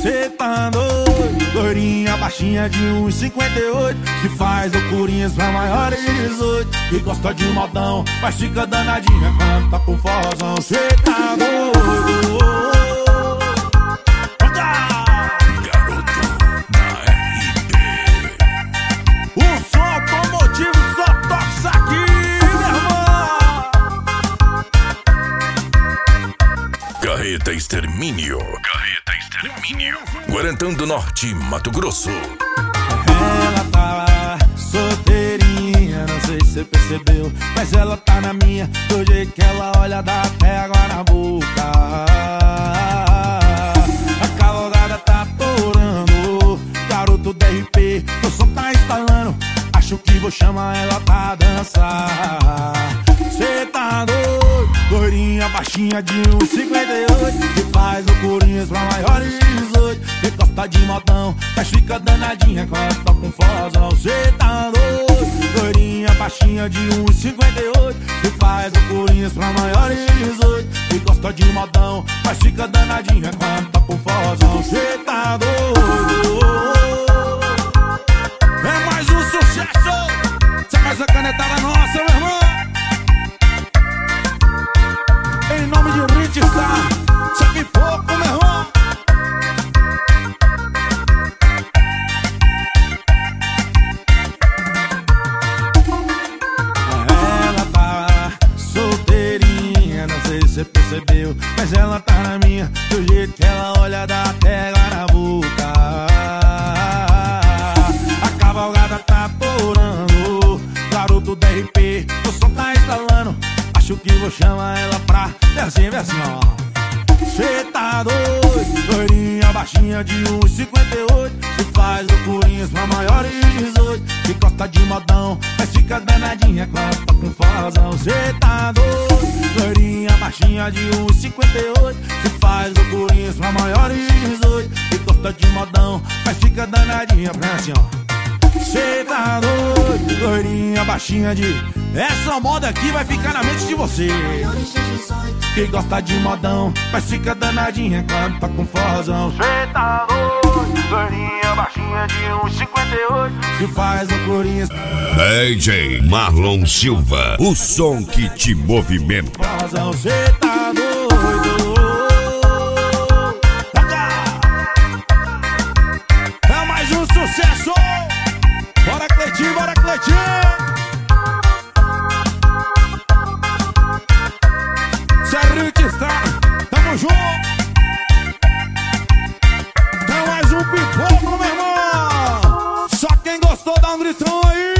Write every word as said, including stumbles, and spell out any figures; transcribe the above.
Cê tá doido, loirinha, baixinha de um e cinquenta e oito, que faz loucurinhas pra maiores de dezoito, que gosta de modão, mas fica danadinha quando tá com forrozão. Cê tá doido. Carreta Extermínio. Carreta Extermínio. Guarantã do Norte, Mato Grosso. Ela tá solteirinha, não sei se você percebeu, mas ela tá na minha, do jeito que ela olha dá até água na boca. A cavalgada tá atorando, garoto D R P, o som tá instalando, acho que vou chamar ela pra dançar. Cê tá doido, loirinha, baixinha de um e cinquenta e oito, que faz loucurinhas pra maiores de dezoito, que gosta de modão, mas fica danadinha quando tá com forrozão. Cê tá doido, loirinha, baixinha de um e cinquenta e oito, que faz loucurinhas pra maiores de dezoito, que gosta de modão, mas fica danadinha quando tá com forrozão. Cê tá doido. É mais um sucesso, cê faz a canetada nossa, meu irmão. Em nome de Rich Star, sabe pouco, meu irmão. Ela tá solteirinha, não sei se você percebeu, mas ela tá na minha, do jeito que ela olha dá até água na boca. A cavalgada tá atorando, garoto D R P, o som tá instalando, acho que vou chamar ela pra versinho, versinho, ó. Cê tá doido, loirinha, baixinha de um e cinquenta e oito, que faz loucurinhas pra maiores de dezoito, que gosta de modão, mas fica danadinha quando tá com forrozão. Cê tá doido, loirinha, baixinha de um e cinquenta e oito, que faz loucurinhas pra maiores de dezoito, que gosta de modão, mas fica danadinha pra assim, ó. Cê tá doido, loirinha, baixinha de... Essa moda aqui vai ficar na mente de você, que gosta de modão, mas fica danadinha quando tá com forrozão. Cê tá doido, loirinha, baixinha de um e cinquenta e oito, que faz loucurinhas. D J Marlon Silva, o som que te movimenta. Forrozão, cê tá doido. É mais um sucesso. Bora, Cleitinho, bora, Cleitinho. Tamo junto. Então mais um pipoco, meu irmão. Só quem gostou dá um gritão aí.